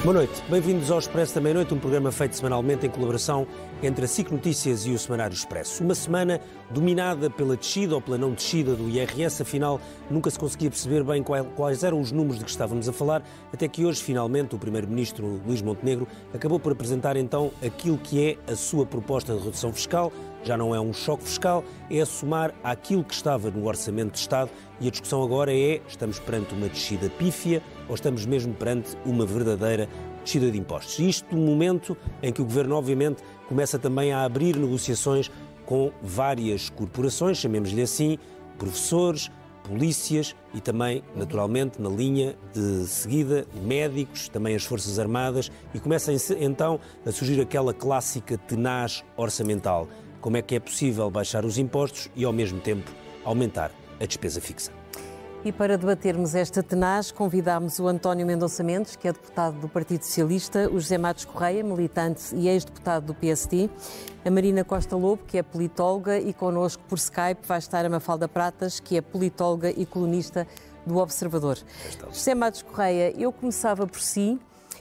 Boa noite, bem-vindos ao Expresso da Meia-Noite, um programa feito semanalmente em colaboração entre a SIC Notícias e o Semanário Expresso. Uma semana dominada pela descida ou pela não descida do IRS, afinal nunca se conseguia perceber bem quais eram os números de que estávamos a falar, até que hoje, finalmente, o Primeiro-Ministro Luís Montenegro acabou por apresentar então aquilo que é a sua proposta de redução fiscal. Já não é um choque fiscal, é a somar àquilo que estava no Orçamento de Estado e a discussão agora é, estamos perante uma descida pífia ou estamos mesmo perante uma verdadeira descida de impostos? E isto num momento em que o Governo, obviamente, começa também a abrir negociações com várias corporações, chamemos-lhe assim, professores, polícias e também, naturalmente, na linha de seguida, médicos, também as Forças Armadas, e começa então a surgir aquela clássica tenaz orçamental. Como é que é possível baixar os impostos e, ao mesmo tempo, aumentar a despesa fixa? E para debatermos esta tenaz, convidámos o António Mendonça Mendes, que é deputado do Partido Socialista, o José Matos Correia, militante e ex-deputado do PSD, a Marina Costa Lobo, que é politóloga, e connosco por Skype vai estar a Mafalda Pratas, que é politóloga e colunista do Observador. José Matos Correia, eu começava por si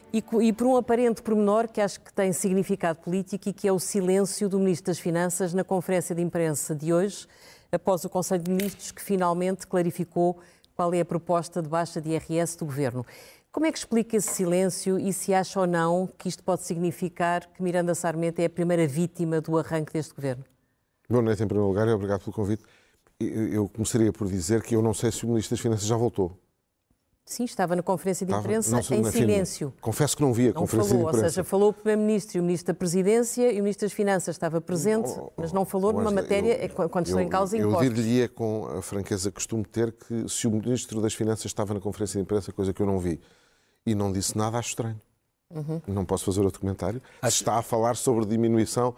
e por um aparente pormenor que acho que tem significado político e que é o silêncio do Ministro das Finanças na conferência de imprensa de hoje, após o Conselho de Ministros que finalmente clarificou qual é a proposta de baixa de IRS do Governo. Como é que explica esse silêncio e se acha ou não que isto pode significar que Miranda Sarmento é a primeira vítima do arranque deste Governo? Boa noite, em primeiro lugar, e obrigado pelo convite. Eu começaria por dizer que eu não sei se o Ministro das Finanças já voltou. Sim, estava na conferência de imprensa em silêncio. Confesso que não vi a conferência de imprensa. Ou seja, falou o Primeiro-Ministro e o Ministro da Presidência e o Ministro das Finanças estava presente, mas não falou numa matéria quando estão em causa impostos. Eu dir-lhe com a franqueza que costumo ter que se o Ministro das Finanças estava na conferência de imprensa, coisa que eu não vi, e não disse nada, acho estranho. Não posso fazer outro comentário. Está a falar sobre diminuição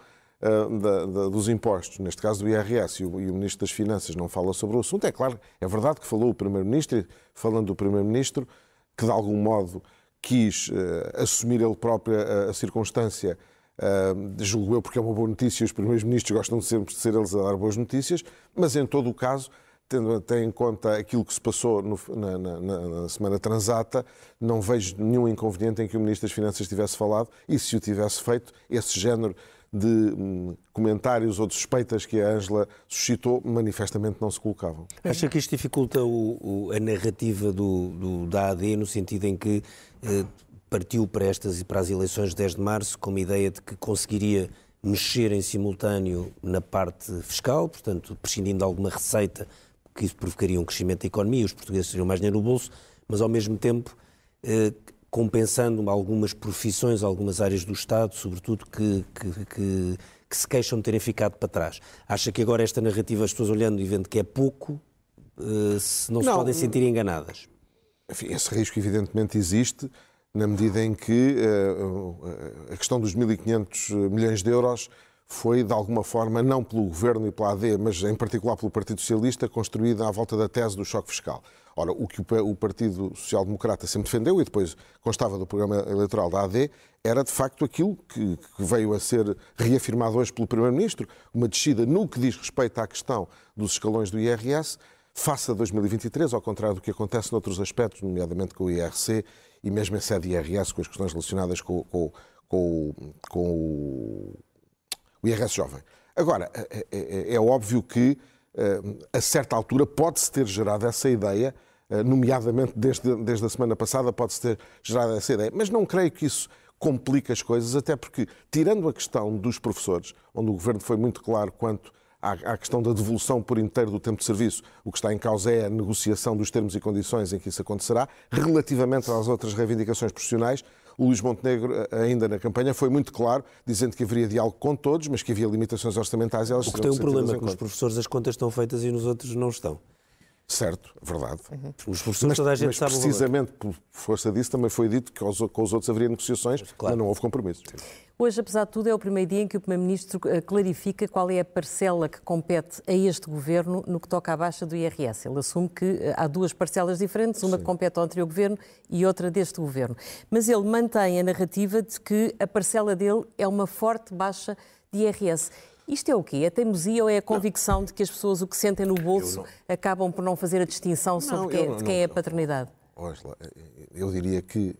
dos impostos, neste caso do IRS, e o Ministro das Finanças não fala sobre o assunto. É claro, é verdade que falou o Primeiro-Ministro, falando do Primeiro-Ministro, que de algum modo quis assumir ele próprio a circunstância, julgo eu, porque é uma boa notícia, e os Primeiros-Ministros gostam sempre de ser eles a dar boas notícias, mas em todo o caso, tendo até em conta aquilo que se passou na semana transata, não vejo nenhum inconveniente em que o Ministro das Finanças tivesse falado, e se o tivesse feito, esse género de comentários ou de suspeitas que a Ângela suscitou, manifestamente não se colocavam. Acha que isto dificulta a narrativa da AD, no sentido em que partiu para as eleições de 10 de março com uma ideia de que conseguiria mexer em simultâneo na parte fiscal, portanto, prescindindo de alguma receita, que isso provocaria um crescimento da economia, os portugueses teriam mais dinheiro no bolso, mas ao mesmo tempo compensando algumas profissões, algumas áreas do Estado, sobretudo, que se queixam de terem ficado para trás. Acha que agora esta narrativa, as pessoas olhando e vendo que é pouco, não se podem sentir enganadas? Enfim, esse risco evidentemente existe, na medida em que a questão dos 1.500 milhões de euros foi, de alguma forma, não pelo Governo e pela AD, mas em particular pelo Partido Socialista, construída à volta da tese do choque fiscal. Ora, o que o Partido Social Democrata sempre defendeu, e depois constava do programa eleitoral da AD, era de facto aquilo que veio a ser reafirmado hoje pelo Primeiro-Ministro, uma descida no que diz respeito à questão dos escalões do IRS, face a 2023, ao contrário do que acontece noutros aspectos, nomeadamente com o IRC e mesmo em sede IRS, com as questões relacionadas com o IRS jovem. Agora, é óbvio que a certa altura pode-se ter gerado essa ideia, nomeadamente desde a semana passada pode-se ter gerado essa ideia, mas não creio que isso complique as coisas, até porque, tirando a questão dos professores, onde o Governo foi muito claro quanto à questão da devolução por inteiro do tempo de serviço, o que está em causa é a negociação dos termos e condições em que isso acontecerá. Relativamente às outras reivindicações profissionais, o Luís Montenegro, ainda na campanha, foi muito claro, dizendo que haveria diálogo com todos, mas que havia limitações orçamentais. O que tem um problema é que nos professores as contas estão feitas e nos outros não estão. Certo, verdade. Os professores, toda a gente sabe o valor. Precisamente por força disso, também foi dito que com os outros haveria negociações, mas não houve compromisso. Hoje, apesar de tudo, é o primeiro dia em que o Primeiro-Ministro clarifica qual é a parcela que compete a este Governo no que toca à baixa do IRS. Ele assume que há duas parcelas diferentes, uma que compete ao anterior Governo e outra deste Governo. Mas ele mantém a narrativa de que a parcela dele é uma forte baixa de IRS. Isto é o quê? É teimosia ou é a convicção de que as pessoas o que sentem no bolso acabam por não fazer a distinção sobre de quem é a paternidade? Eu diria que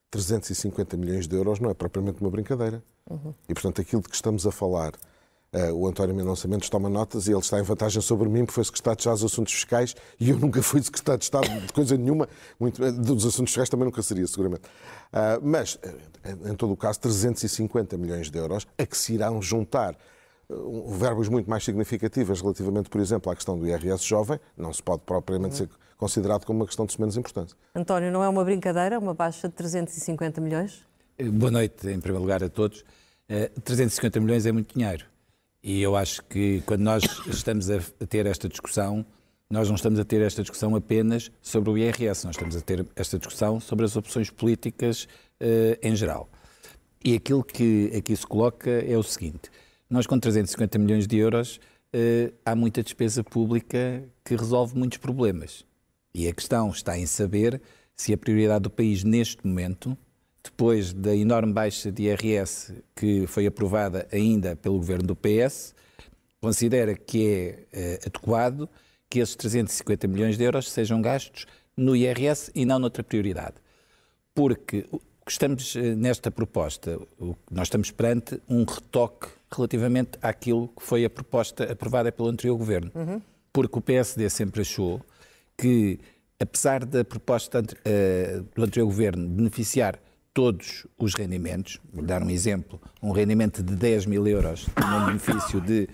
350 milhões de euros não é propriamente uma brincadeira. E, portanto, aquilo de que estamos a falar, o António Mendonça Mendes toma notas e ele está em vantagem sobre mim porque foi secretário de Estado dos Assuntos Fiscais e eu nunca fui secretário de Estado de coisa nenhuma, dos Assuntos Fiscais também nunca seria, seguramente. Mas, em todo o caso, 350 milhões de euros a que se irão juntar verbos muito mais significativas relativamente, por exemplo, à questão do IRS jovem, não se pode propriamente ser considerado como uma questão de menos importância. António, não é uma brincadeira, uma baixa de 350 milhões? Boa noite, em primeiro lugar, a todos. 350 milhões é muito dinheiro. E eu acho que quando nós estamos a ter esta discussão, nós não estamos a ter esta discussão apenas sobre o IRS, nós estamos a ter esta discussão sobre as opções políticas em geral. E aquilo que aqui se coloca é o seguinte: nós com 350 milhões de euros há muita despesa pública que resolve muitos problemas. E a questão está em saber se a prioridade do país neste momento, depois da enorme baixa de IRS que foi aprovada ainda pelo governo do PS, considera que é adequado que esses 350 milhões de euros sejam gastos no IRS e não noutra prioridade. Porque o que estamos nesta proposta, nós estamos perante um retoque relativamente àquilo que foi a proposta aprovada pelo anterior governo. Porque o PSD sempre achou que, apesar da proposta do anterior governo beneficiar todos os rendimentos, vou dar um exemplo, um rendimento de 10 mil euros tem um benefício de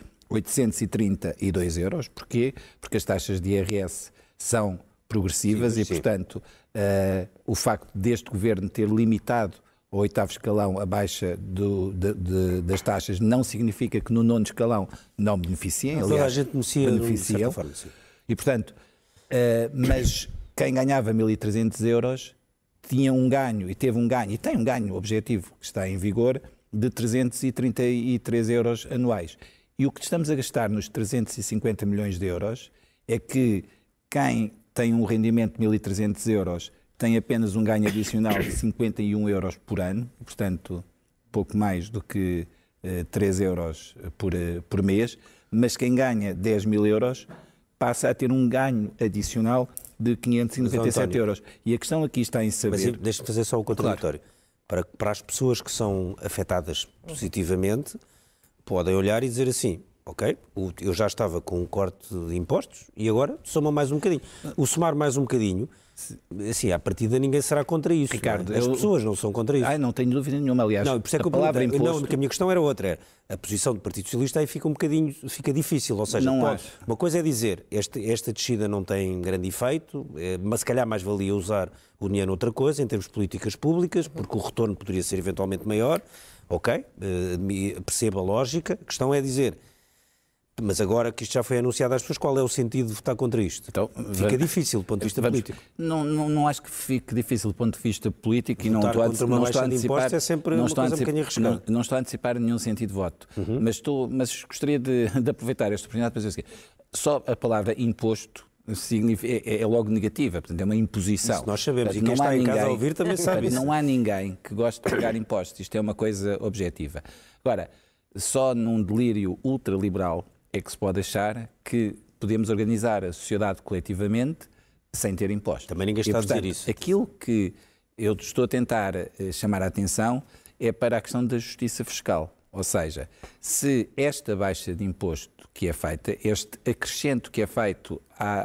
832 euros. Porquê? Porque as taxas de IRS são progressivas e, portanto, o facto deste governo ter limitado ao 8º escalão a baixa das taxas não significa que no 9º escalão não beneficiem. Aliás, toda a gente beneficiam. E, portanto, mas quem ganhava 1.300 euros tinha um ganho, e teve um ganho, e tem um ganho objetivo que está em vigor, de 333 euros anuais. E o que estamos a gastar nos 350 milhões de euros é que quem tem um rendimento de 1.300 euros tem apenas um ganho adicional de 51 euros por ano, portanto, pouco mais do que 3 euros por mês, mas quem ganha 10 mil euros passa a ter um ganho adicional de 597 euros. E a questão aqui está em saber... Mas deixa-me fazer só o contraditório. Claro. Para as pessoas que são afetadas positivamente, podem olhar e dizer assim: ok, eu já estava com um corte de impostos e agora soma mais um bocadinho. O somar mais um bocadinho, assim, à partida ninguém será contra isso. Ricardo, as pessoas não são contra isso. Não tenho dúvida nenhuma, aliás. Não, por isso é que a palavra imposto... Não, a minha questão era outra. A posição do Partido Socialista aí fica difícil. Ou seja, uma coisa é dizer esta descida não tem grande efeito, mas se calhar mais valia usar o dinheiro noutra coisa, em termos de políticas públicas, porque o retorno poderia ser eventualmente maior. Ok, percebo a lógica. A questão é dizer... Mas agora que isto já foi anunciado às pessoas, qual é o sentido de votar contra isto? Então, fica difícil do ponto de vista político. Não acho que fique difícil do ponto de vista político e não estou a antecipar. É sempre uma coisa um bocadinho arriscada. Não estou a antecipar nenhum sentido de voto. Mas gostaria de aproveitar esta oportunidade para dizer o seguinte: só a palavra imposto é logo negativa, portanto é uma imposição. Isso nós sabemos, e quem está em casa a ouvir também sabe isso. Não há ninguém que goste de pagar impostos, isto é uma coisa objetiva. Agora, só num delírio ultraliberal é que se pode achar que podemos organizar a sociedade coletivamente sem ter impostos. Também ninguém está a dizer isso. Aquilo que eu estou a tentar chamar a atenção é para a questão da justiça fiscal. Ou seja, se esta baixa de imposto que é feita, este acrescento que é feito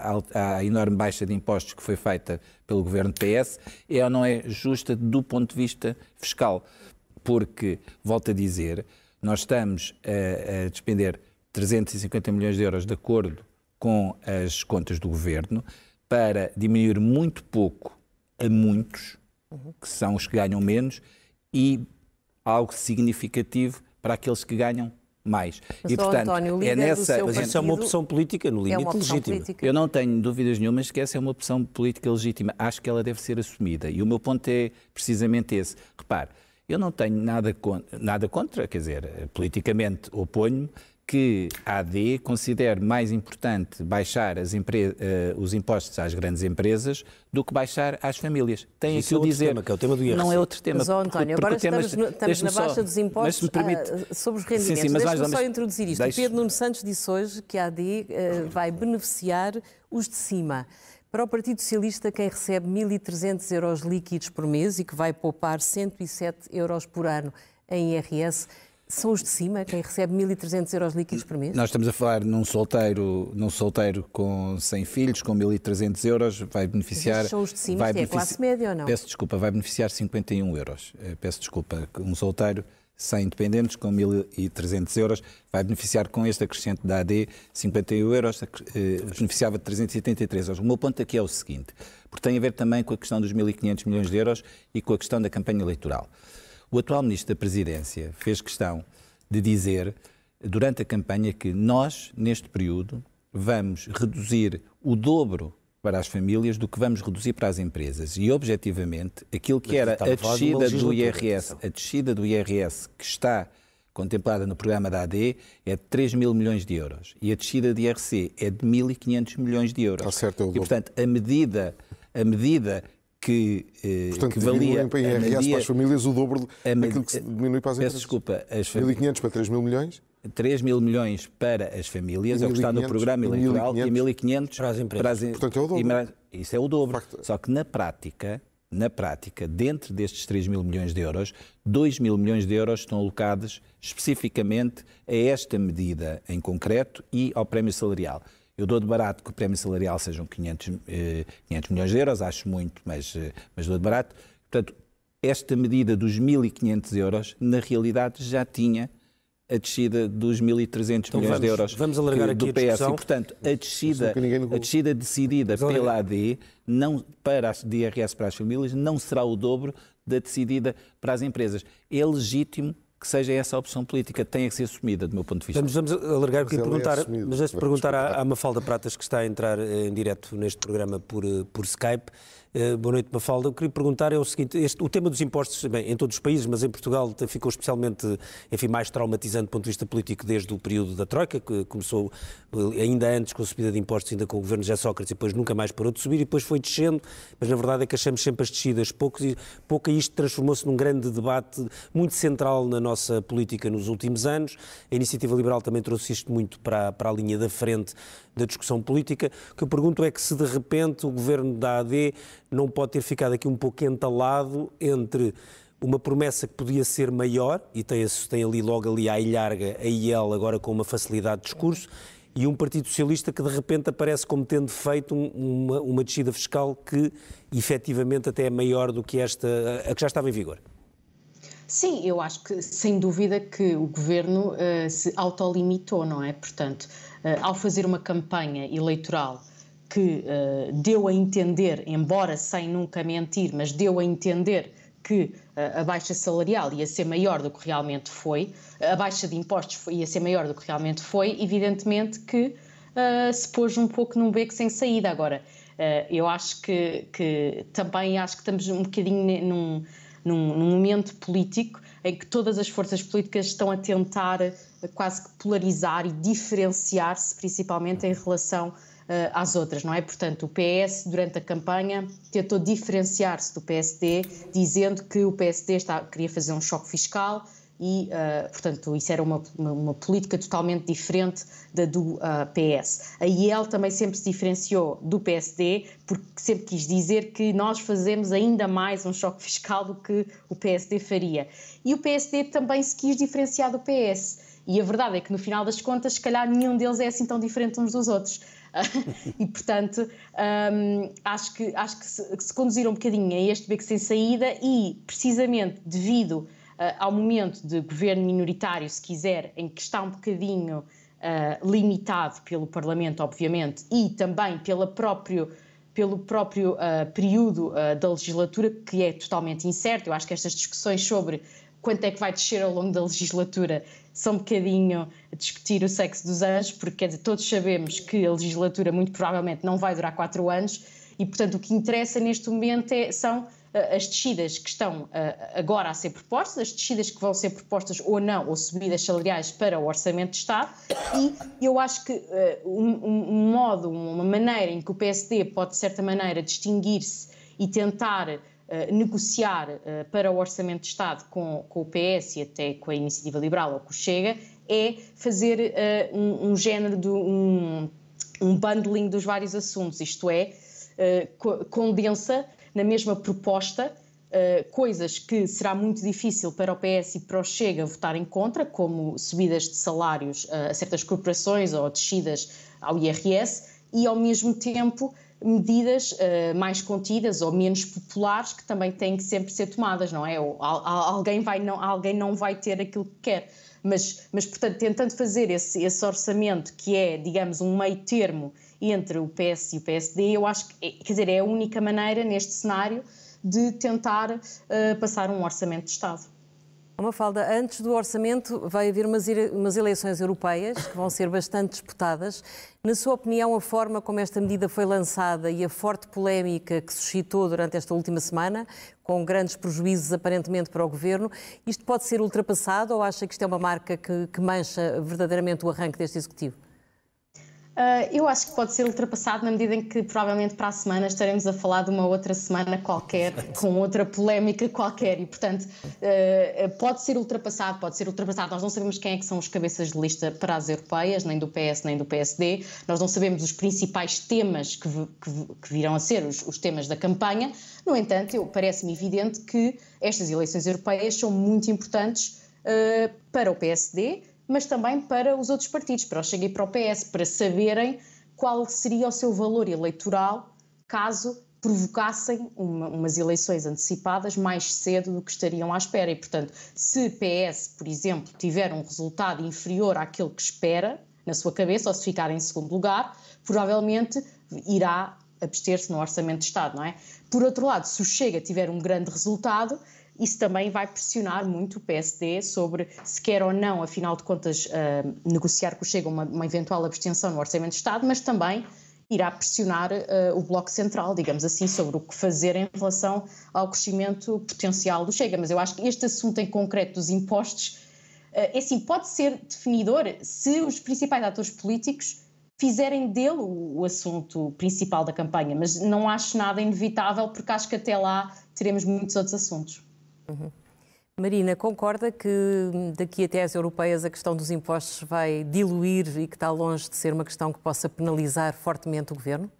à enorme baixa de impostos que foi feita pelo governo PS, é ou não é justa do ponto de vista fiscal. Porque, volto a dizer, nós estamos a despender 350 milhões de euros de acordo com as contas do governo para diminuir muito pouco a muitos, que são os que ganham menos, e algo significativo para aqueles que ganham mais. Mas, portanto, António, mas isso é uma opção política, no limite legítima. Eu não tenho dúvidas nenhumas que essa é uma opção política legítima. Acho que ela deve ser assumida. E o meu ponto é precisamente esse. Repare, eu não tenho nada contra, quer dizer, politicamente oponho-me que a AD considere mais importante baixar os impostos às grandes empresas do que baixar às famílias. Tem aquilo a dizer. Tema, que é o tema do IRC. Não é outro tema. Mas, António, agora estamos na baixa dos impostos sobre os rendimentos. Sim, Deixa-me só introduzir isto. O Pedro Nuno Santos disse hoje que a AD vai beneficiar os de cima. Para o Partido Socialista, quem recebe 1.300 euros líquidos por mês e que vai poupar 107 euros por ano em IRS, são os de cima, quem recebe 1.300 euros líquidos por mês? Nós estamos a falar num solteiro com 100 filhos, com 1.300 euros, vai beneficiar... São os de cima, é classe média ou não? Peço desculpa, vai beneficiar 51 euros. Peço desculpa, um solteiro sem independentes com 1.300 euros vai beneficiar com este acrescente da AD 51 euros, beneficiava de 383 euros. O meu ponto aqui é o seguinte, porque tem a ver também com a questão dos 1.500 milhões de euros e com a questão da campanha eleitoral. O atual Ministro da Presidência fez questão de dizer, durante a campanha, que nós, neste período, vamos reduzir o dobro para as famílias do que vamos reduzir para as empresas. E, objetivamente, aquilo que era a descida do IRS que está contemplada no programa da AD é de 3 mil milhões de euros. E a descida de IRC é de 1.500 milhões de euros. Está certo, é o dobro. E, portanto, a medida que valia... para IRS para as famílias o dobro daquilo que se diminui para as empresas. Peço desculpa. 1.500 para 3 mil milhões? 3 mil milhões para as famílias, é o que está no programa eleitoral, e 1.500 para as empresas. Portanto, é o dobro. Isso é o dobro. Só que na prática, dentro destes 3 mil milhões de euros, 2 mil milhões de euros estão alocados especificamente a esta medida em concreto e ao prémio salarial. Eu dou de barato que o prémio salarial sejam 500 milhões de euros, acho muito, mas dou de barato. Portanto, esta medida dos 1.500 euros, na realidade, já tinha a descida dos 1.300 milhões de euros vamos alargar do aqui PS. a discussão. E, portanto, a descida decidida pela AD de IRS para as famílias não será o dobro da decidida para as empresas. É legítimo que seja essa a opção política, tenha que ser assumida, do meu ponto de vista. Vamos alargar aqui e perguntar, mas antes de perguntar à Mafalda Pratas, que está a entrar em direto neste programa por Skype. Boa noite, Mafalda. Eu queria perguntar é o seguinte, o tema dos impostos, bem, em todos os países, mas em Portugal ficou especialmente, mais traumatizante do ponto de vista político desde o período da Troika, que começou ainda antes com a subida de impostos, ainda com o governo de José Sócrates, e depois nunca mais parou de subir, e depois foi descendo, mas na verdade é que achamos sempre as descidas pouco, e isto transformou-se num grande debate muito central na nossa política nos últimos anos. A Iniciativa Liberal também trouxe isto muito para a linha da frente da discussão política. O que eu pergunto é que se de repente o governo da AD não pode ter ficado aqui um pouco entalado entre uma promessa que podia ser maior, e tem ali logo à ilharga a IEL agora com uma facilidade de discurso, e um Partido Socialista que de repente aparece como tendo feito uma descida fiscal que efetivamente até é maior do que a que já estava em vigor. Sim, eu acho que, sem dúvida, que o Governo se autolimitou, não é? Portanto, ao fazer uma campanha eleitoral que deu a entender, embora sem nunca mentir, mas deu a entender que a baixa salarial ia ser maior do que realmente foi, a baixa de impostos ia ser maior do que realmente foi, evidentemente que se pôs um pouco num beco sem saída. Agora, eu acho que também acho que estamos um bocadinho num momento político em que todas as forças políticas estão a tentar quase que polarizar e diferenciar-se, principalmente em relação às outras, não é? Portanto, o PS, durante a campanha, tentou diferenciar-se do PSD, dizendo que o PSD queria fazer um choque fiscal e, portanto, isso era uma política totalmente diferente da do PS. A IEL também sempre se diferenciou do PSD, porque sempre quis dizer que nós fazemos ainda mais um choque fiscal do que o PSD faria. E o PSD também se quis diferenciar do PS. E a verdade é que, no final das contas, se calhar nenhum deles é assim tão diferente uns dos outros. E, portanto, acho que se conduziram um bocadinho a este beco sem saída e, precisamente, devido ao momento de governo minoritário, se quiser, em que está um bocadinho limitado pelo Parlamento, obviamente, e também pelo próprio período da legislatura, que é totalmente incerto. Eu acho que estas discussões sobre quanto é que vai descer ao longo da legislatura são um bocadinho a discutir o sexo dos anjos, porque, quer dizer, todos sabemos que a legislatura muito provavelmente não vai durar 4 anos e, portanto, o que interessa neste momento são as descidas que estão agora a ser propostas, as descidas que vão ser propostas ou não, ou subidas salariais para o Orçamento de Estado, e eu acho que uma maneira em que o PSD pode, de certa maneira, distinguir-se e tentar negociar para o Orçamento de Estado com o PS e até com a Iniciativa Liberal ou com o Chega, é fazer um género de um bundling dos vários assuntos, isto é, condensa na mesma proposta coisas que será muito difícil para o PS e para o Chega votarem contra, como subidas de salários a certas corporações ou descidas ao IRS, e ao mesmo tempo medidas mais contidas ou menos populares que também têm que sempre ser tomadas, não é? Alguém não vai ter aquilo que quer. Mas portanto, tentando fazer esse orçamento que é, digamos, um meio termo entre o PS e o PSD, eu acho que, quer dizer, é a única maneira neste cenário de tentar passar um orçamento de Estado. Mafalda, antes do orçamento vai haver umas eleições europeias que vão ser bastante disputadas. Na sua opinião, a forma como esta medida foi lançada e a forte polémica que suscitou durante esta última semana, com grandes prejuízos aparentemente para o Governo, isto pode ser ultrapassado ou acha que isto é uma marca que mancha verdadeiramente o arranque deste Executivo? Eu acho que pode ser ultrapassado na medida em que provavelmente para a semana estaremos a falar de uma outra semana qualquer, com outra polémica qualquer e, portanto, pode ser ultrapassado. Nós não sabemos quem é que são os cabeças de lista para as europeias, nem do PS nem do PSD. Nós não sabemos os principais temas que virão a ser os temas da campanha. No entanto, parece-me evidente que estas eleições europeias são muito importantes para o PSD, mas também para os outros partidos, para o Chega e para o PS, para saberem qual seria o seu valor eleitoral caso provocassem umas eleições antecipadas mais cedo do que estariam à espera. E, portanto, se PS, por exemplo, tiver um resultado inferior àquele que espera, na sua cabeça, ou se ficar em segundo lugar, provavelmente irá abster-se no Orçamento de Estado, não é? Por outro lado, se o Chega tiver um grande resultado, isso também vai pressionar muito o PSD sobre se quer ou não, afinal de contas, negociar com o Chega uma eventual abstenção no Orçamento de Estado, mas também irá pressionar o Bloco Central, digamos assim, sobre o que fazer em relação ao crescimento potencial do Chega. Mas eu acho que este assunto em concreto dos impostos, assim, pode ser definidor se os principais atores políticos fizerem dele o assunto principal da campanha, mas não acho nada inevitável, porque acho que até lá teremos muitos outros assuntos. Uhum. Marina, concorda que daqui até às europeias a questão dos impostos vai diluir e que está longe de ser uma questão que possa penalizar fortemente o Governo?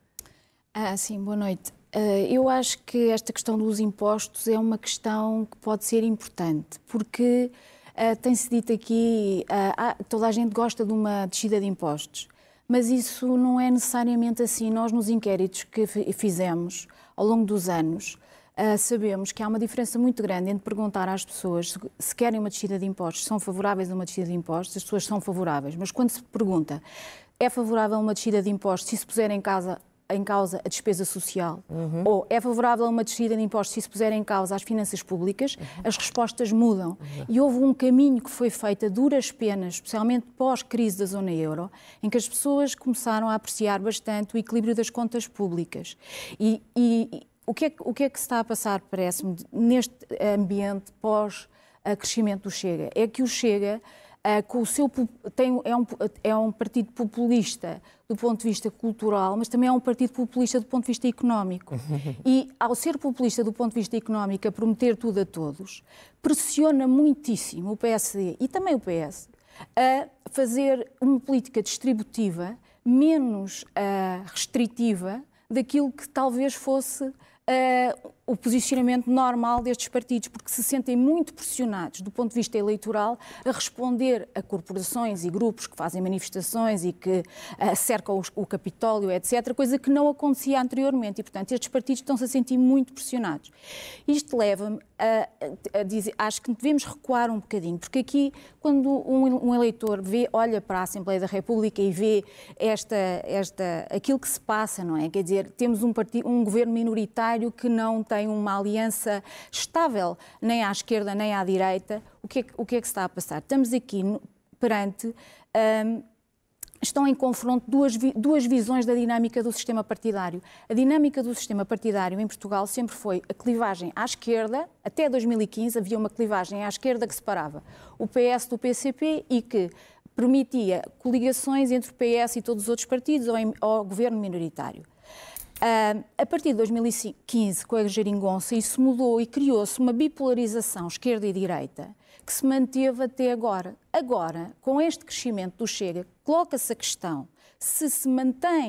Sim, boa noite. Eu acho que esta questão dos impostos é uma questão que pode ser importante, porque tem-se dito aqui, toda a gente gosta de uma descida de impostos, mas isso não é necessariamente assim. Nós, nos inquéritos que fizemos ao longo dos anos, sabemos que há uma diferença muito grande entre perguntar às pessoas se querem uma descida de impostos, se são favoráveis a uma descida de impostos, as pessoas são favoráveis, mas quando se pergunta é favorável a uma descida de impostos se se puser em causa a despesa social, ou é favorável a uma descida de impostos se se puser em causa as finanças públicas, as respostas mudam. E houve um caminho que foi feito a duras penas, especialmente pós-crise da zona euro, em que as pessoas começaram a apreciar bastante o equilíbrio das contas públicas. O que é que se está a passar, parece-me, neste ambiente pós-crescimento do Chega? É que o Chega, com o seu, é um partido populista do ponto de vista cultural, mas também é um partido populista do ponto de vista económico. E, ao ser populista do ponto de vista económico, a prometer tudo a todos, pressiona muitíssimo o PSD e também o PS a fazer uma política distributiva menos restritiva daquilo que talvez fosse o posicionamento normal destes partidos, porque se sentem muito pressionados do ponto de vista eleitoral a responder a corporações e grupos que fazem manifestações e que cercam o Capitólio, etc., coisa que não acontecia anteriormente. E, portanto, estes partidos estão-se a sentir muito pressionados. Isto leva-me a dizer, acho que devemos recuar um bocadinho, porque aqui, quando um eleitor olha para a Assembleia da República e vê aquilo que se passa, não é? Quer dizer, temos um governo minoritário que não tem uma aliança estável, nem à esquerda nem à direita. O que é que se está a passar? Estamos aqui perante... estão em confronto duas visões da dinâmica do sistema partidário. A dinâmica do sistema partidário em Portugal sempre foi a clivagem à esquerda. Até 2015 havia uma clivagem à esquerda que separava o PS do PCP e que permitia coligações entre o PS e todos os outros partidos ou governo minoritário. A partir de 2015, com a geringonça, isso mudou e criou-se uma bipolarização esquerda e direita que se manteve até agora. Agora, com este crescimento do Chega, coloca-se a questão se mantém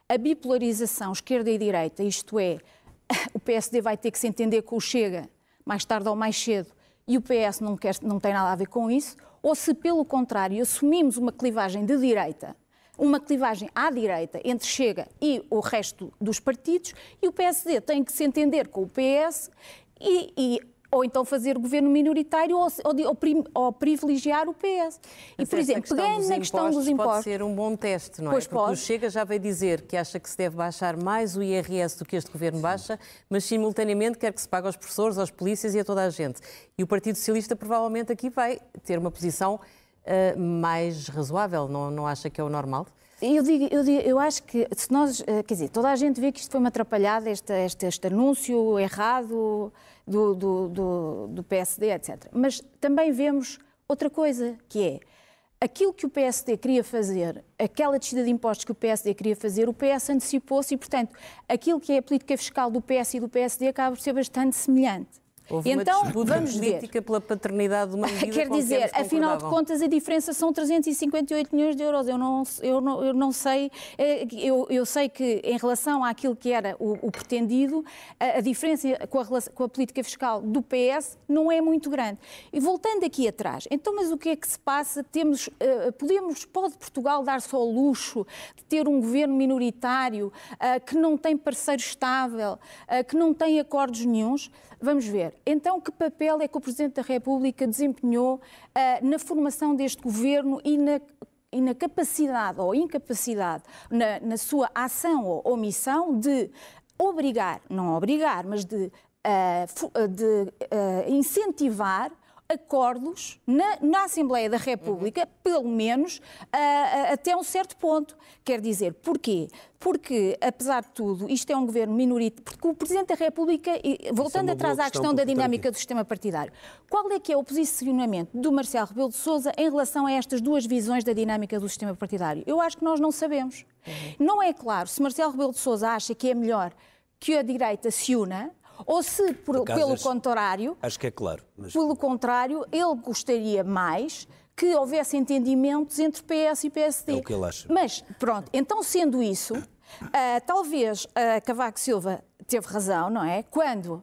a bipolarização esquerda e direita, isto é, o PSD vai ter que se entender com o Chega, mais tarde ou mais cedo, e o PS não tem nada a ver com isso, ou se, pelo contrário, assumimos uma clivagem de direita, uma clivagem à direita entre Chega e o resto dos partidos, e o PSD tem que se entender com o PS ou então fazer governo minoritário ou privilegiar o PS. E, por exemplo, pegando na questão dos impostos... Pode ser um bom teste, não é? Pois porque o Chega já veio dizer que acha que se deve baixar mais o IRS do que este governo baixa, mas simultaneamente quer que se pague aos professores, aos polícias e a toda a gente. E o Partido Socialista provavelmente aqui vai ter uma posição mais razoável, não acha que é o normal? Eu acho que se nós, quer dizer, toda a gente vê que isto foi uma atrapalhada, este anúncio errado do PSD, etc. Mas também vemos outra coisa, que é aquilo que o PSD queria fazer, aquela descida de impostos que o PSD queria fazer, o PS antecipou-se e, portanto, aquilo que é a política fiscal do PS e do PSD acaba por ser bastante semelhante. Houve então, uma disputa política pela paternidade de uma medida. Quer dizer, afinal de contas, a diferença são 358 milhões de euros. Eu não sei. Eu sei que, em relação àquilo que era o pretendido, a diferença com a política fiscal do PS não é muito grande. E voltando aqui atrás, então, mas o que é que se passa? Pode Portugal dar-se ao luxo de ter um governo minoritário que não tem parceiro estável, que não tem acordos nenhuns? Vamos ver. Então, que papel é que o Presidente da República desempenhou na formação deste governo e na capacidade ou incapacidade, na sua ação ou omissão de obrigar, não obrigar, mas de incentivar acordos na Assembleia da República, pelo menos até um certo ponto. Quer dizer, porquê? Porque, apesar de tudo, isto é um governo minoritário, porque o Presidente da República, voltando atrás à questão da dinâmica do sistema partidário, qual é que é o posicionamento do Marcelo Rebelo de Sousa em relação a estas duas visões da dinâmica do sistema partidário? Eu acho que nós não sabemos. Não é claro se Marcelo Rebelo de Sousa acha que é melhor que a direita se una, ou se, pelo contrário... Acho que é claro. Mas... Pelo contrário, ele gostaria mais que houvesse entendimentos entre PS e PSD. É o que ele acha. Mas, pronto, então sendo isso, talvez Cavaco Silva teve razão, não é? Quando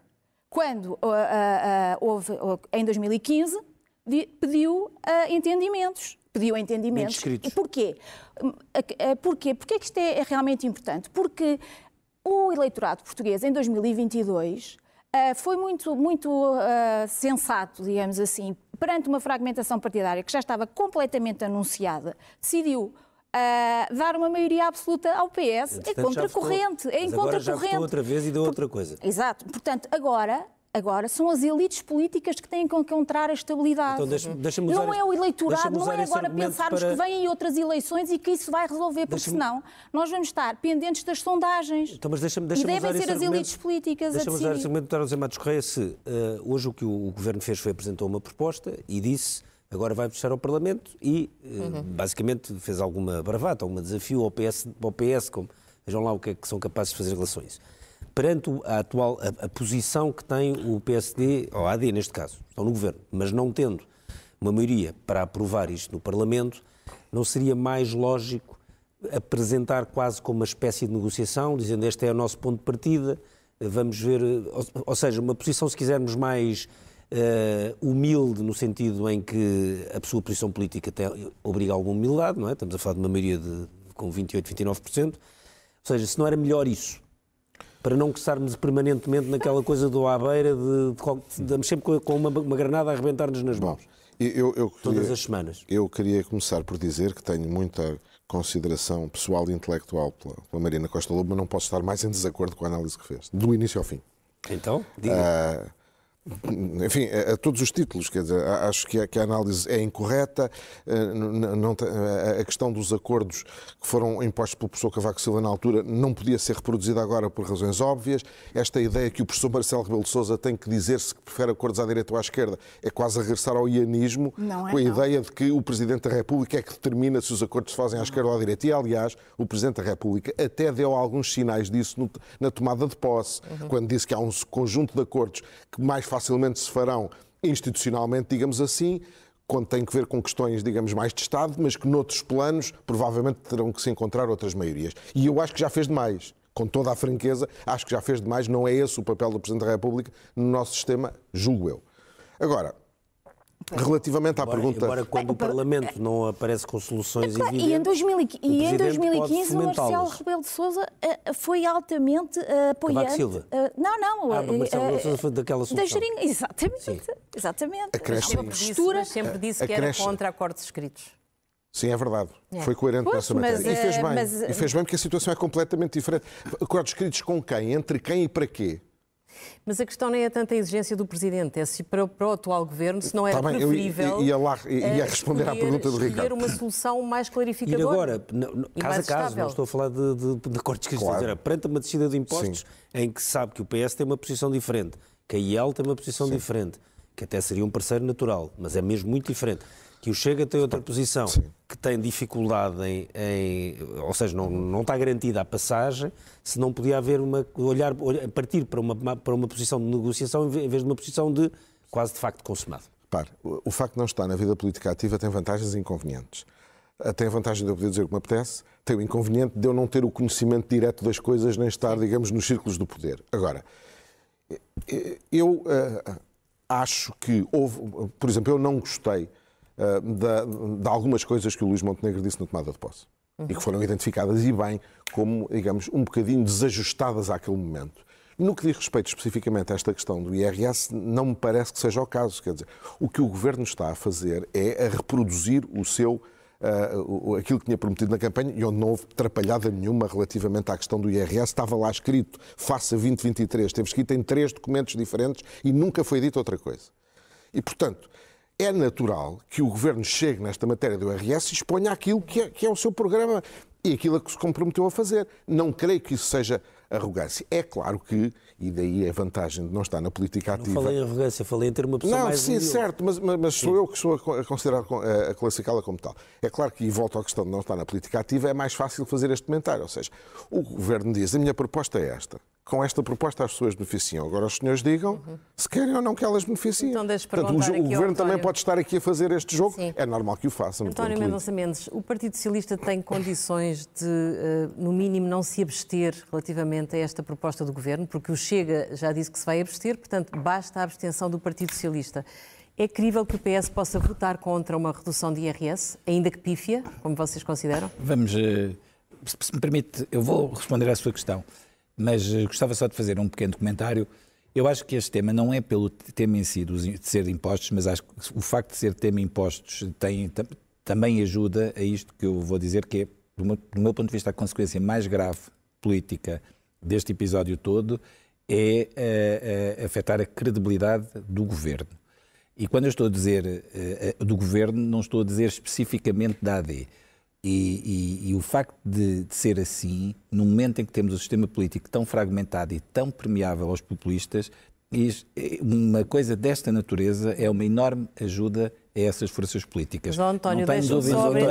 houve, em 2015, pediu entendimentos. Pediu entendimentos. E porquê? Porquê é que isto é realmente importante? Porque o eleitorado português, em 2022, foi muito sensato, digamos assim, perante uma fragmentação partidária que já estava completamente anunciada, decidiu dar uma maioria absoluta ao PS. É contracorrente. Agora já votou outra vez e deu outra coisa. Exato. Portanto, agora são as elites políticas que têm que encontrar a estabilidade. Então, não é o eleitorado, não é agora pensarmos que vêm outras eleições e que isso vai resolver, porque senão nós vamos estar pendentes das sondagens. Então, mas deixa-me e devem ser as elites políticas a decidir. Deixa-me usar esse argumento do José Matos Correia. Hoje o que o Governo fez foi apresentar uma proposta e disse agora vai puxar ao Parlamento e basicamente fez alguma bravata, algum desafio ao PS, como vejam lá o que é que são capazes de fazer em relação a isso. Perante a posição que tem o PSD, ou a AD neste caso, estão no Governo, mas não tendo uma maioria para aprovar isto no Parlamento, não seria mais lógico apresentar quase como uma espécie de negociação, dizendo este é o nosso ponto de partida, vamos ver, ou seja, uma posição, se quisermos, mais humilde, no sentido em que a sua posição política obriga a alguma humildade, não é? Estamos a falar de uma maioria com 28%, 29%, ou seja, se não era melhor isso, para não estarmos permanentemente naquela coisa do à beira de sempre com uma granada a arrebentar-nos nas mãos. Todas as semanas. Eu queria começar por dizer que tenho muita consideração pessoal e intelectual pela Marina Costa Lobo, mas não posso estar mais em desacordo com a análise que fez, do início ao fim. Então, diga. Enfim, a todos os títulos, quer dizer, acho que a análise é incorreta, a questão dos acordos que foram impostos pelo professor Cavaco Silva na altura não podia ser reproduzida agora por razões óbvias. Esta ideia que o professor Marcelo Rebelo de Sousa tem que dizer se prefere acordos à direita ou à esquerda é quase a regressar ao ianismo, com a ideia de que o Presidente da República é que determina se os acordos se fazem à esquerda ou à direita. E, aliás, o Presidente da República até deu alguns sinais disso na tomada de posse, quando disse que há um conjunto de acordos que mais facilmente se farão institucionalmente, digamos assim, quando tem que ver com questões, digamos, mais de Estado, mas que noutros planos provavelmente terão que se encontrar outras maiorias. E eu acho que já fez demais. Com toda a franqueza, acho que já fez demais. Não é esse o papel do Presidente da República no nosso sistema, julgo eu. Agora, relativamente à pergunta... Embora quando o Parlamento não aparece com soluções evidentes... E em 2015 o Marcelo Rebelo de Sousa foi altamente apoiante... Cavaco Silva? Não. Marcelo Rebelo de Sousa foi daquela solução. Exatamente. Mas sempre disse que era contra acordos escritos. Sim, é verdade. Foi coerente nessa matéria. E fez bem porque a situação é completamente diferente. Acordos escritos com quem? Entre quem e para quê? Mas a questão nem é tanto a exigência do Presidente, é se para o atual Governo, se não era preferível ia responder à pergunta do Ricardo. Escolher uma solução mais clarificadora. E agora, caso a caso, não estou a falar de acordos escritos, claro. Perante uma descida de impostos, em que se sabe que o PS tem uma posição diferente, que a IEL tem uma posição diferente, que até seria um parceiro natural, mas é mesmo muito diferente. Que o Chega tem outra posição, que tem dificuldade ou seja, não está garantida a passagem, se não podia haver partir para uma posição de negociação em vez de uma posição de quase de facto consumado. Repare, o facto de não estar na vida política ativa tem vantagens e inconvenientes. Tem a vantagem de eu poder dizer o que me apetece, tem o inconveniente de eu não ter o conhecimento direto das coisas, nem estar, digamos, nos círculos do poder. Agora, eu acho que houve, por exemplo, eu não gostei de algumas coisas que o Luís Montenegro disse na tomada de posse e que foram identificadas e bem como, digamos, um bocadinho desajustadas àquele momento. No que diz respeito especificamente a esta questão do IRS, não me parece que seja o caso. Quer dizer, o que o Governo está a fazer é a reproduzir aquilo que tinha prometido na campanha e onde não houve atrapalhada nenhuma relativamente à questão do IRS. Estava lá escrito, faça 2023, esteve escrito em 3 documentos diferentes e nunca foi dito outra coisa. E, portanto, é natural que o Governo chegue nesta matéria do IRS e exponha aquilo que é o seu programa e aquilo a que se comprometeu a fazer. Não creio que isso seja arrogância. É claro que, e daí a vantagem de não estar na política ativa... Não falei em arrogância, falei em ter uma pessoa mais humilde. Sim, certo, mas sou eu que sou a considerar, a classificá-la como tal. É claro que, e volto à questão de não estar na política ativa, é mais fácil fazer este comentário. Ou seja, o Governo diz, a minha proposta é esta. Com esta proposta as pessoas beneficiam. Agora os senhores digam se querem ou não que elas beneficiem. Então, portanto, o Governo também pode estar aqui a fazer este jogo. Sim. É normal que o faça. António Mendonça Mendes, o Partido Socialista tem condições de, no mínimo, não se abster relativamente a esta proposta do Governo, porque o Chega já disse que se vai abster, portanto, basta a abstenção do Partido Socialista. É crível que o PS possa votar contra uma redução de IRS, ainda que pífia, como vocês consideram? Vamos, se me permite, eu vou responder à sua questão. Mas gostava só de fazer um pequeno comentário. Eu acho que este tema não é pelo tema em si de ser impostos, mas acho que o facto de ser tema impostos também ajuda a isto que eu vou dizer, que é, do meu ponto de vista, a consequência mais grave política deste episódio todo é afetar a credibilidade do Governo. E quando eu estou a dizer do Governo, não estou a dizer especificamente da AD. E o facto de ser assim, no momento em que temos o sistema político tão fragmentado e tão permeável aos populistas, uma coisa desta natureza é uma enorme ajuda a essas forças políticas. João António, o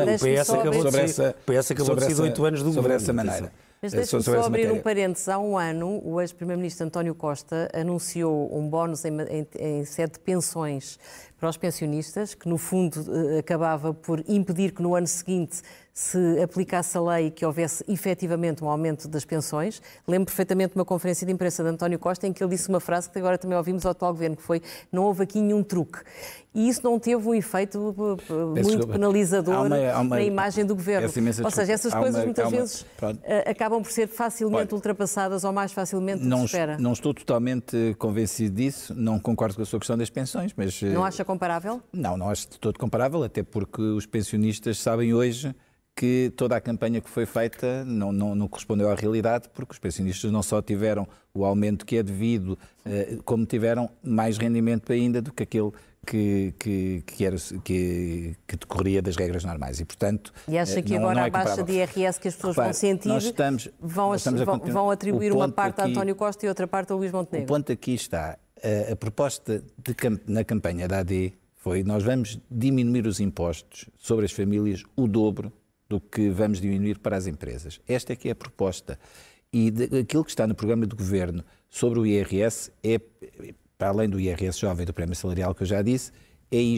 PS acabou de ser 8 anos do sobre essa maneira. Mas deixe-me só abrir um parênteses. Há um ano, o ex-primeiro-ministro António Costa anunciou um bónus em sede de pensões para os pensionistas, que no fundo acabava por impedir que no ano seguinte se aplicasse a lei e que houvesse efetivamente um aumento das pensões. Lembro perfeitamente de uma conferência de imprensa de António Costa em que ele disse uma frase que agora também ouvimos ao atual Governo, que foi: não houve aqui nenhum truque. E isso não teve um efeito muito penalizador na imagem do Governo. Ou seja, essas coisas muitas vezes acabam por ser facilmente ultrapassadas ou mais facilmente do que se espera. Não estou totalmente convencido disso, não concordo com a sua questão das pensões, mas... Não acha comparável? Não acho de todo comparável, até porque os pensionistas sabem hoje que toda a campanha que foi feita não correspondeu à realidade, porque os pensionistas não só tiveram o aumento que é devido, como tiveram mais rendimento ainda do que aquele que decorria das regras normais. E, portanto, e acha que agora a baixa de IRS que as pessoas vão sentir vão atribuir uma parte a António Costa e outra parte a Luís Montenegro? O ponto aqui está. A proposta na campanha da AD foi: nós vamos diminuir os impostos sobre as famílias o dobro do que vamos diminuir para as empresas. Esta é que é a proposta. E aquilo que está no programa do Governo sobre o IRS é, para além do IRS jovem e do prémio salarial que eu já disse, é isto.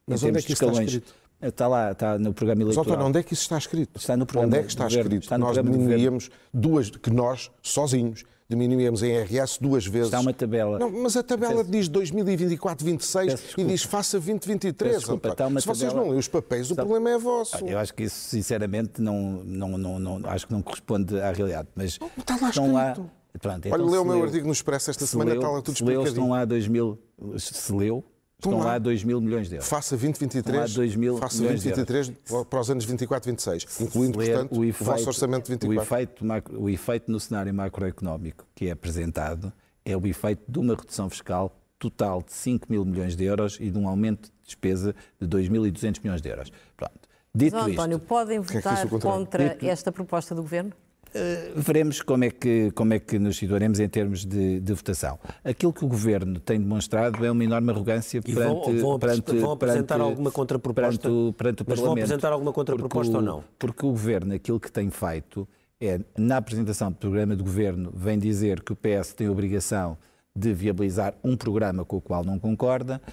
Mas onde é que isso está escrito? Está lá, está no programa eleitoral. Mas, António, onde é que isso está escrito? Está no programa. Onde é que está escrito que nós diminuíamos que nós, sozinhos, diminuíamos em IRS 2 vezes. Está uma tabela. Não, mas a tabela diz 2024-26 e diz faça 2023. Se vocês não leem os papéis, o problema é vosso. Eu acho que isso, sinceramente, acho que não corresponde à realidade. Mas está lá escrito. Lá, pronto, olha, leu o meu artigo no Expresso esta semana, está lá tudo explicadinho. Estão lá 2 mil... Se leu... Estão lá 2 mil milhões de euros. Faça 2023, faça 2023 para os anos 24-26, incluindo, portanto, o vosso orçamento de 24. O efeito no cenário macroeconómico que é apresentado é o efeito de uma redução fiscal total de 5 mil milhões de euros e de um aumento de despesa de 2.200 milhões de euros. Pronto. Dito isto, António, podem votar contra esta proposta do Governo? Veremos como é que nos situaremos em termos de votação. Aquilo que o Governo tem demonstrado é uma enorme arrogância vão apresentar alguma contraproposta perante o Parlamento. Mas vão apresentar alguma contraproposta ou não? Porque o Governo, aquilo que tem feito é, na apresentação do programa de Governo, vem dizer que o PS tem a obrigação de viabilizar um programa com o qual não concorda,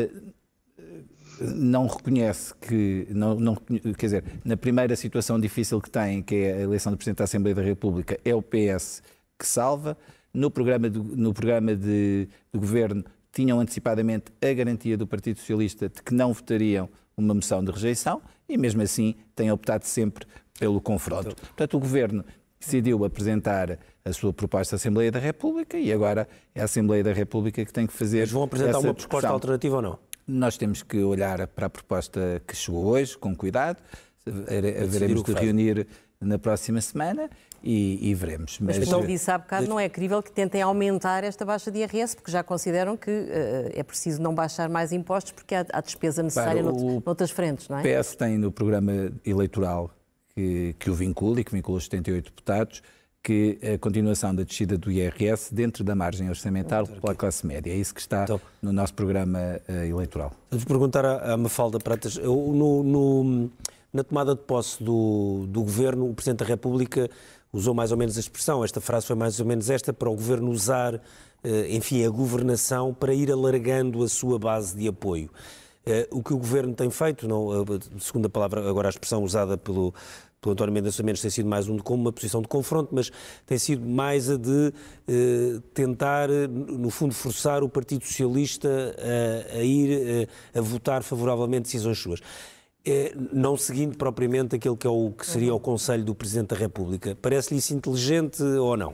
não reconhece que, quer dizer, na primeira situação difícil que tem, que é a eleição do Presidente da Assembleia da República, é o PS que salva. No programa de Governo tinham antecipadamente a garantia do Partido Socialista de que não votariam uma moção de rejeição e mesmo assim têm optado sempre pelo confronto. Portanto, o Governo decidiu apresentar a sua proposta à Assembleia da República e agora é a Assembleia da República que tem que fazer. Mas vão apresentar uma proposta alternativa ou não? Nós temos que olhar para a proposta que chegou hoje, com cuidado, haveremos de reunir na próxima semana e veremos. Mas como disse há bocado, não é crível que tentem aumentar esta baixa de IRS, porque já consideram que é preciso não baixar mais impostos porque há despesa necessária noutras frentes, não é? O PS tem no programa eleitoral que o vincula e que vincula os 78 deputados, que a continuação da descida do IRS dentro da margem orçamental pela classe média. É isso que está no nosso programa eleitoral. Vamos perguntar à Mafalda Pratas. Na tomada de posse do Governo, o Presidente da República usou mais ou menos a expressão, esta frase foi mais ou menos esta, para o Governo usar, enfim, a governação para ir alargando a sua base de apoio. O que o Governo tem feito, segundo a palavra, agora a expressão usada pelo António Mendonça Mendes tem sido mais uma posição de confronto, mas tem sido mais a de tentar, no fundo, forçar o Partido Socialista a ir a votar favoravelmente decisões suas. Não seguindo propriamente aquele que seria o conselho do Presidente da República. Parece-lhe isso inteligente ou não?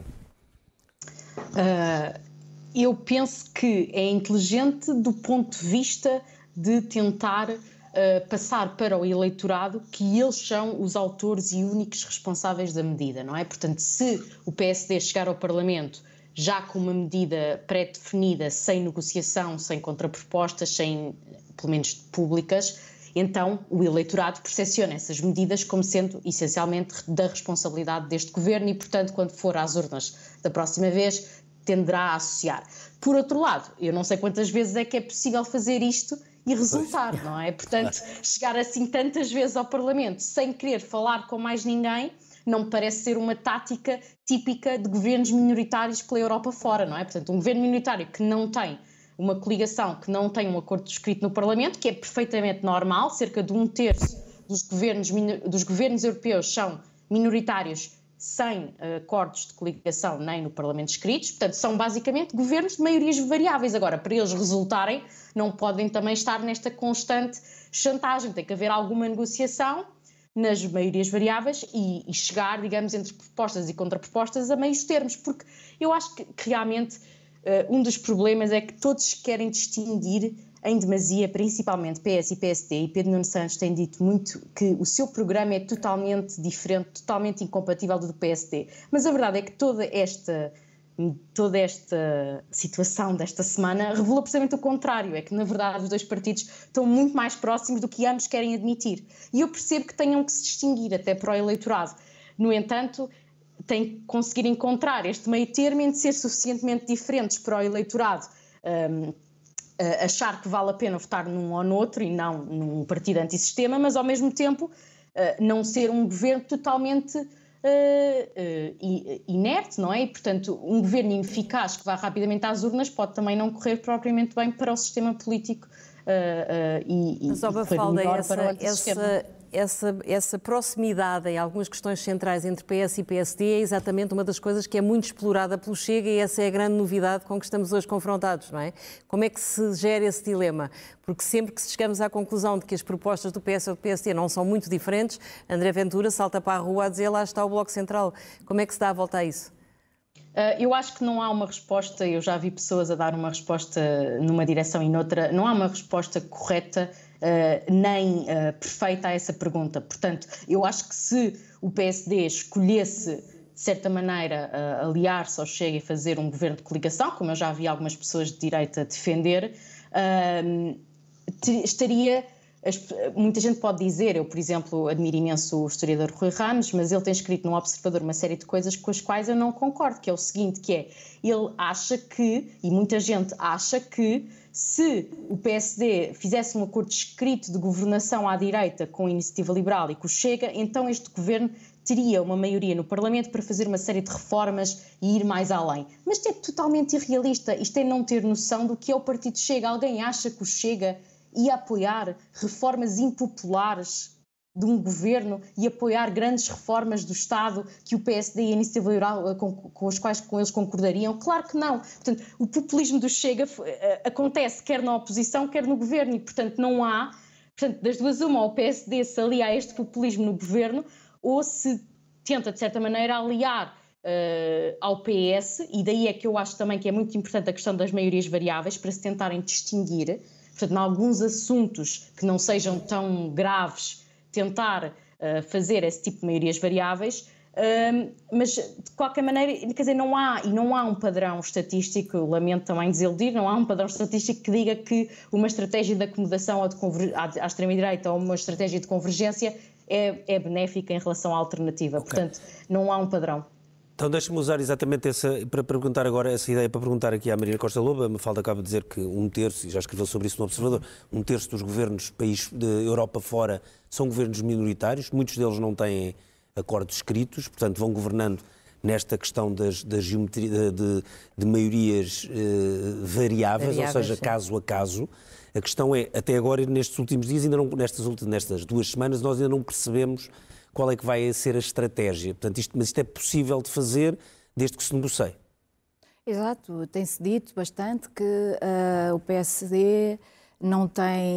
Eu penso que é inteligente do ponto de vista de tentar passar para o eleitorado que eles são os autores e únicos responsáveis da medida, não é? Portanto, se o PSD chegar ao Parlamento já com uma medida pré-definida, sem negociação, sem contrapropostas, sem, pelo menos, públicas, então o eleitorado percepciona essas medidas como sendo essencialmente da responsabilidade deste governo e, portanto, quando for às urnas da próxima vez, tenderá a associar. Por outro lado, eu não sei quantas vezes é que é possível fazer isto e resultar, não é? Portanto, chegar assim tantas vezes ao Parlamento sem querer falar com mais ninguém não me parece ser uma tática típica de governos minoritários pela Europa fora, não é? Portanto, um governo minoritário que não tem uma coligação, que não tem um acordo escrito no Parlamento, que é perfeitamente normal, cerca de 1/3 dos governos europeus são minoritários sem acordos de coligação nem no Parlamento escritos, portanto são basicamente governos de maiorias variáveis. Agora, para eles resultarem, não podem também estar nesta constante chantagem, tem que haver alguma negociação nas maiorias variáveis e chegar, digamos, entre propostas e contrapropostas a meios termos, porque eu acho que realmente um dos problemas é que todos querem distinguir em demasia, principalmente PS e PSD, e Pedro Nuno Santos tem dito muito que o seu programa é totalmente diferente, totalmente incompatível do PSD. Mas a verdade é que toda esta situação desta semana revela precisamente o contrário, é que na verdade os dois partidos estão muito mais próximos do que ambos querem admitir. E eu percebo que tenham que se distinguir até para o eleitorado. No entanto, tem que conseguir encontrar este meio termo entre ser suficientemente diferentes para o eleitorado achar que vale a pena votar num ou no outro e não num partido antissistema, mas ao mesmo tempo não ser um governo totalmente inerte, não é? E, portanto, um governo ineficaz que vá rapidamente às urnas pode também não correr propriamente bem para o sistema político e Mafalda, para o sistema. Essa proximidade em algumas questões centrais entre PS e PSD é exatamente uma das coisas que é muito explorada pelo Chega e essa é a grande novidade com que estamos hoje confrontados, não é? Como é que se gera esse dilema? Porque sempre que chegamos à conclusão de que as propostas do PS ou do PSD não são muito diferentes, André Ventura salta para a rua a dizer lá está o Bloco Central. Como é que se dá a volta a isso? Eu acho que não há uma resposta, eu já vi pessoas a dar uma resposta numa direção e noutra, não há uma resposta correta nem perfeita a essa pergunta. Portanto, eu acho que se o PSD escolhesse, de certa maneira, aliar-se ao Chega e fazer um governo de coligação, como eu já vi algumas pessoas de direita defender, estaria... Muita gente pode dizer, eu, por exemplo, admiro imenso o historiador Rui Ramos, mas ele tem escrito no Observador uma série de coisas com as quais eu não concordo, que é o seguinte, que é, ele acha que, e muita gente acha que, se o PSD fizesse um acordo escrito de governação à direita com a Iniciativa Liberal e com o Chega, então este governo teria uma maioria no Parlamento para fazer uma série de reformas e ir mais além. Mas isto é totalmente irrealista, isto é não ter noção do que é o Partido Chega. Alguém acha que o Chega ia apoiar reformas impopulares de um governo e apoiar grandes reformas do Estado que o PSD e a Iniciativa Liberal com as quais eles concordariam? Claro que não. Portanto, o populismo do Chega acontece quer na oposição, quer no governo e, portanto, não há... Portanto, das duas uma, o PSD se alia a este populismo no governo ou se tenta, de certa maneira, aliar ao PS, e daí é que eu acho também que é muito importante a questão das maiorias variáveis para se tentarem distinguir. Portanto, em alguns assuntos que não sejam tão graves, tentar fazer esse tipo de maiorias variáveis, mas de qualquer maneira, quer dizer, não há um padrão estatístico, lamento também desiludir, não há um padrão estatístico que diga que uma estratégia de acomodação à extrema-direita ou uma estratégia de convergência é benéfica em relação à alternativa. Okay. Portanto, não há um padrão. Então deixa-me usar exatamente para perguntar agora essa ideia, para perguntar aqui à Marina Costa Lobo. A Mafalda acaba de dizer que 1/3, e já escreveu sobre isso no Observador, 1/3 dos governos países de Europa fora são governos minoritários, muitos deles não têm acordos escritos, portanto vão governando nesta questão da geometria, de maiorias variáveis, ou seja, sim, caso a caso. A questão é, até agora, nestes últimos dias, ainda não, nestas 2 semanas, nós ainda não percebemos qual é que vai ser a estratégia. Portanto, mas isto é possível de fazer desde que se negocie. Exato. Tem-se dito bastante que o PSD não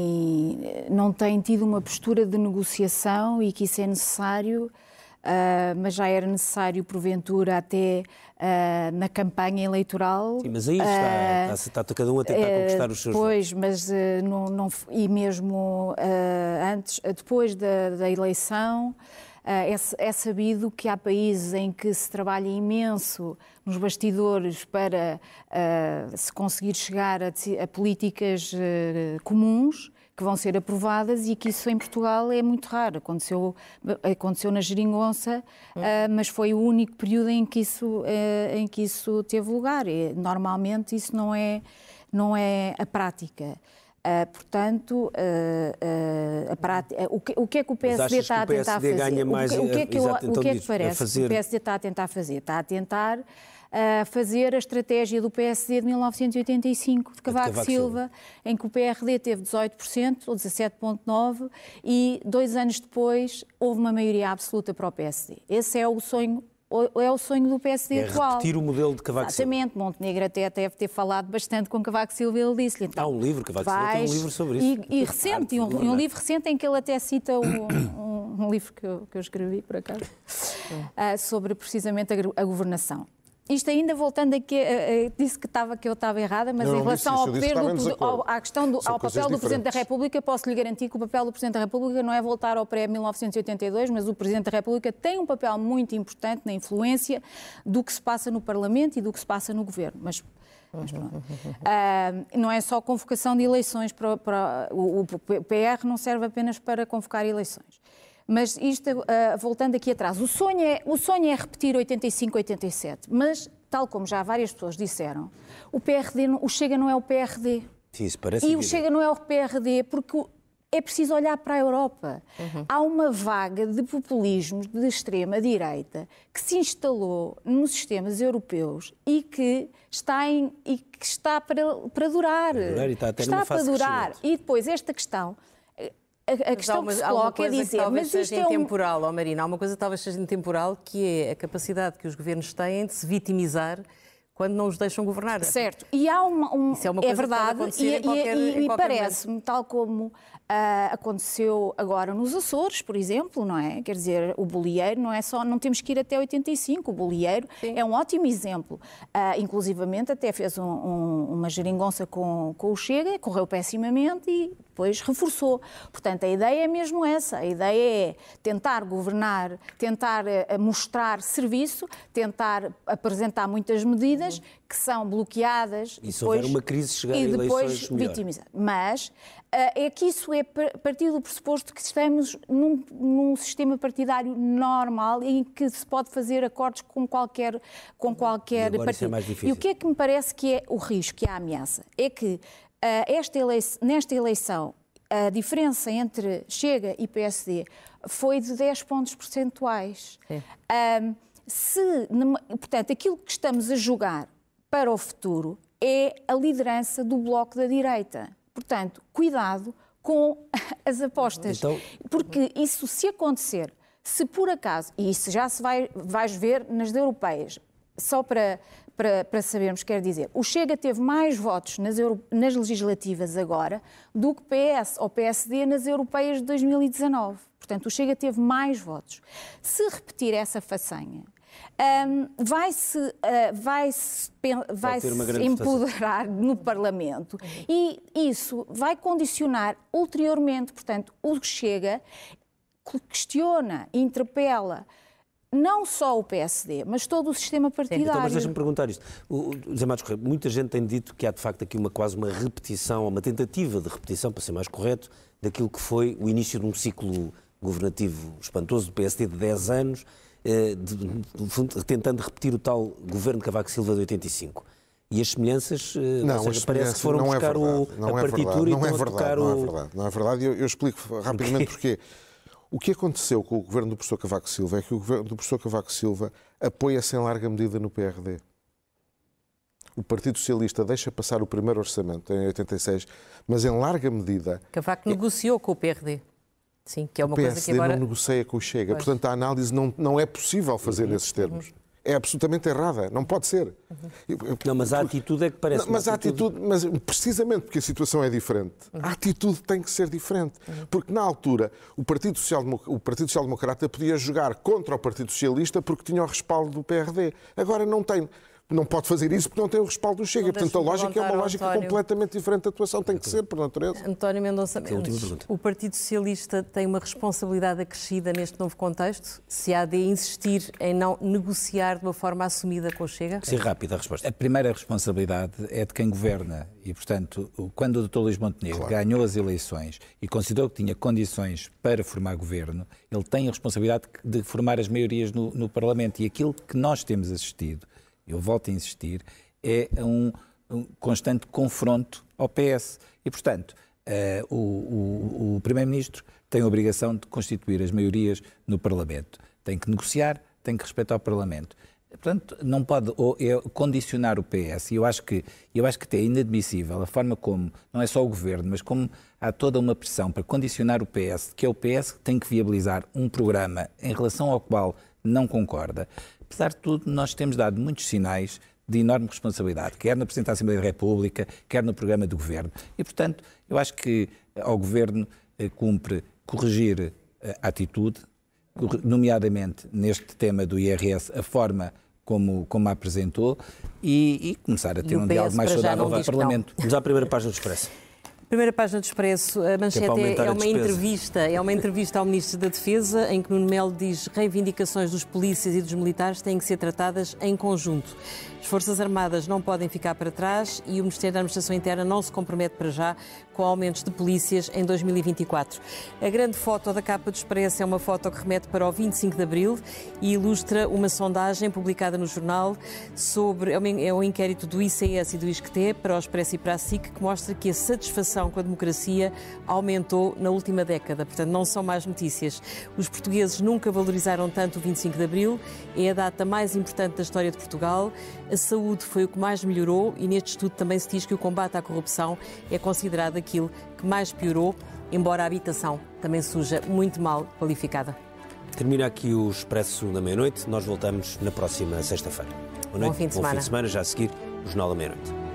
tem tido uma postura de negociação e que isso é necessário, mas já era necessário, porventura, até na campanha eleitoral. Sim, mas aí está cada um a tentar conquistar os seus votos. Pois, mas e mesmo depois da eleição, é sabido que há países em que se trabalha imenso nos bastidores para se conseguir chegar a políticas comuns que vão ser aprovadas e que isso em Portugal é muito raro. Aconteceu na Geringonça, mas foi o único período em que isso teve lugar. E, normalmente isso não é a prática. Portanto, o que é que o PSD está a tentar fazer? O que é que parece que o PSD está a tentar fazer? Está a tentar fazer a estratégia do PSD de 1985, de Cavaco Silva, em que o PRD teve 18% ou 17,9% e 2 anos depois houve uma maioria absoluta para o PSD. Esse é o sonho. É o sonho do PSD atual. Repetir o modelo de Cavaco Silva. Exatamente. Montenegro até deve ter falado bastante com Cavaco Silva e ele disse-lhe... Então, há um livro, Cavaco Silva tem um livro sobre isso. E recente, um livro recente em que ele até cita um livro que eu escrevi, por acaso, sobre precisamente a governação. Isto ainda voltando aqui, disse que eu estava errada, mas em relação ao poder à questão ao papel do Presidente da República, posso lhe garantir que o papel do Presidente da República não é voltar ao pré-1982, mas o Presidente da República tem um papel muito importante na influência do que se passa no Parlamento e do que se passa no Governo. Mas pronto. Não é só convocação de eleições, o PR não serve apenas para convocar eleições. Mas isto, voltando aqui atrás, o sonho é repetir 85-87, mas, tal como já várias pessoas disseram, o Chega não é o PRD. Sim, isso parece e o Chega não é o PRD porque é preciso olhar para a Europa. Há uma vaga de populismos de extrema-direita que se instalou nos sistemas europeus e que está para durar. Está para durar. E depois esta questão... A questão que se coloca é dizer, mas isto é intemporal, Marina, há uma coisa que talvez seja intemporal, que é a capacidade que os governos têm de se vitimizar quando não os deixam governar. Certo, e há Isso é uma coisa verdade, e parece-me, tal como aconteceu agora nos Açores, por exemplo, não é? Quer dizer, o bolieiro não temos que ir até 85, o bolieiro é um ótimo exemplo. Inclusivamente até fez uma geringonça com o Chega, correu pessimamente e depois reforçou. Portanto, a ideia é mesmo essa, a ideia é tentar governar, tentar mostrar serviço, tentar apresentar muitas medidas que são bloqueadas e se houver uma crise chegar a eleições melhor. Vitimizar. Mas é que isso é partir do pressuposto que estamos num sistema partidário normal em que se pode fazer acordos com qualquer partido. É mais difícil. E o que é que me parece que é o risco, que é a ameaça? É que nesta eleição a diferença entre Chega e PSD foi de 10 pontos percentuais. Portanto, aquilo que estamos a jogar para o futuro é a liderança do Bloco da direita. Portanto, cuidado com as apostas. Porque isso, se acontecer, se por acaso, e isso já se vais ver nas europeias, só para sabermos, quer dizer, o Chega teve mais votos nas legislativas agora do que PS ou PSD nas europeias de 2019. Portanto, o Chega teve mais votos. Se repetir essa façanha, vai-se empoderar no Parlamento e isso vai condicionar ulteriormente. Portanto, o Chega questiona, interpela não só o PSD, mas todo o sistema partidário. Então, mas deixa-me perguntar isto. José Matos Correia, muita gente tem dito que há de facto aqui quase uma repetição, uma tentativa de repetição, para ser mais correto, daquilo que foi o início de um ciclo governativo espantoso do PSD de 10 anos, tentando repetir o tal governo de Cavaco Silva de 85. E as semelhanças, parece que foram buscar a partitura e estão a tocar o... Não é verdade, eu explico rapidamente porquê. O que aconteceu com o governo do professor Cavaco Silva é que o governo do professor Cavaco Silva apoia-se em larga medida no PRD. O Partido Socialista deixa passar o primeiro orçamento em 86, mas em larga medida... Cavaco negociou com o PRD. Sim, que é uma coisa que agora... O PSD não negocia com o Chega. Pois. Portanto, a análise não é possível fazer nesses termos. É absolutamente errada. Não pode ser. Não, mas a atitude é que parece... Mas precisamente porque a situação é diferente, a atitude tem que ser diferente. Porque, na altura, o Partido Social Democrata podia jogar contra o Partido Socialista porque tinha o respaldo do PRD. Agora não tem... Não pode fazer isso porque não tem o respaldo do Chega. Portanto, a lógica é uma lógica completamente diferente da atuação. Tem que ser, por natureza. António Mendonça Mendes, o Partido Socialista tem uma responsabilidade acrescida neste novo contexto? Se há de insistir em não negociar de uma forma assumida com o Chega? Ser rápida a resposta. A primeira responsabilidade é de quem governa. E, portanto, quando o Dr. Luís Montenegro ganhou as eleições e considerou que tinha condições para formar governo, ele tem a responsabilidade de formar as maiorias no Parlamento. E aquilo que nós temos assistido, eu volto a insistir, é um constante confronto ao PS. E, portanto, o Primeiro-Ministro tem a obrigação de constituir as maiorias no Parlamento. Tem que negociar, tem que respeitar o Parlamento. Portanto, não pode condicionar o PS. E eu acho que é inadmissível a forma como, não é só o Governo, mas como há toda uma pressão para condicionar o PS, que é o PS que tem que viabilizar um programa em relação ao qual não concorda. Apesar de tudo, nós temos dado muitos sinais de enorme responsabilidade, quer na Presidente da Assembleia da República, quer no programa do Governo. E, portanto, eu acho que ao Governo cumpre corrigir a atitude, nomeadamente neste tema do IRS, a forma como a apresentou e começar a ter um diálogo mais saudável no Parlamento. Vamos à primeira página do Expresso. Primeira página do Expresso, a manchete é uma entrevista ao Ministro da Defesa, em que Nuno Melo diz que reivindicações dos polícias e dos militares têm que ser tratadas em conjunto. As Forças Armadas não podem ficar para trás e o Ministério da Administração Interna não se compromete para já com aumentos de polícias em 2024. A grande foto da capa do Expresso é uma foto que remete para o 25 de Abril e ilustra uma sondagem publicada no jornal sobre um inquérito do ICS e do ISCTE para o Expresso e para a SIC, que mostra que a satisfação preocupação com a democracia aumentou na última década. Portanto, não são más notícias. Os portugueses nunca valorizaram tanto o 25 de Abril. É a data mais importante da história de Portugal. A saúde foi o que mais melhorou e neste estudo também se diz que o combate à corrupção é considerado aquilo que mais piorou, embora a habitação também surja muito mal qualificada. Termina aqui o Expresso da Meia-Noite. Nós voltamos na próxima sexta-feira. Boa noite, bom fim de semana. Já a seguir, o Jornal da Meia-Noite.